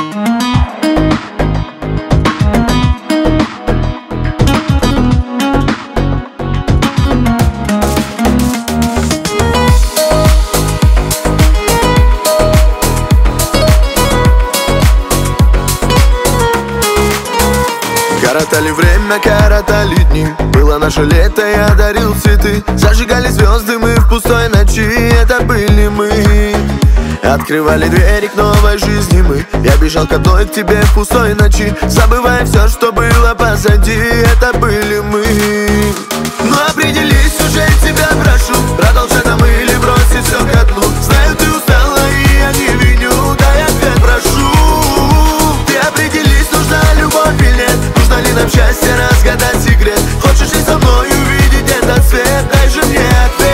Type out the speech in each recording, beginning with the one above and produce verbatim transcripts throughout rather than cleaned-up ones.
Коротали время, коротали дни. Было наше лето, я дарил цветы. Зажигали звезды мы в пустой ночи. Это были мы. Открывали двери к новой жизни мы. Я бежал к одной, к тебе в пустой ночи, забывая все, что было позади. Это были мы. Но определись уже, тебя прошу, продолжать нам или бросить все ко дну. Знаю, ты устала, и я не виню. Дай ответ, прошу. Ты определись, нужна любовь или нет. Нужно ли нам счастье, разгадать секрет? Хочешь ли со мной увидеть этот свет? Дай же мне ответ.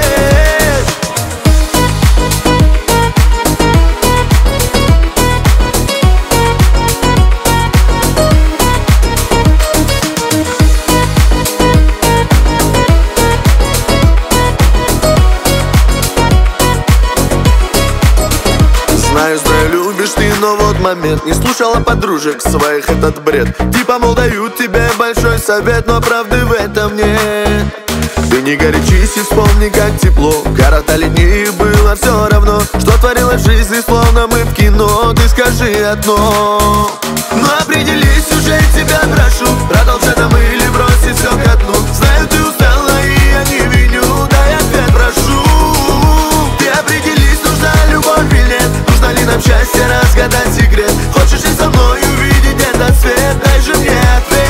Знаю, знаю, любишь ты, но вот момент. Не слушала подружек своих этот бред. Типа, мол, дают тебе большой совет, но правды в этом нет. Ты не горячись и вспомни, как тепло. Коротали дни, и было все равно, что творилось в жизни, словно мы в кино. Ты скажи одно. Но определись уже, тебя прошу, продолжать нам или бросить все ко дну. Знаю, ты устала, и я не виню. Дай ответ, прошу. Ты определись, нужна любовь или нет. Нужно ли нам счастье, разгадать секрет? Хочешь ли со мной увидеть этот свет? Дай же мне ответ.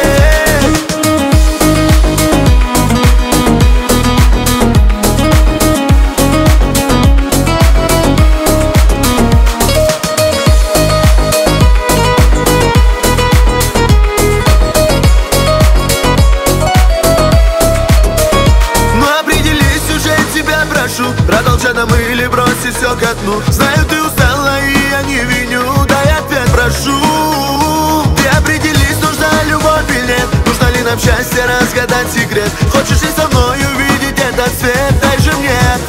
Продолжай нам или бросить все ко дну. Знаю, ты устала, и я не виню. Дай ответ, прошу. Ты определись, нужна любовь или нет. Нужно ли нам счастье, разгадать секрет? Хочешь ли со мной увидеть этот свет? Дай же мне ответ.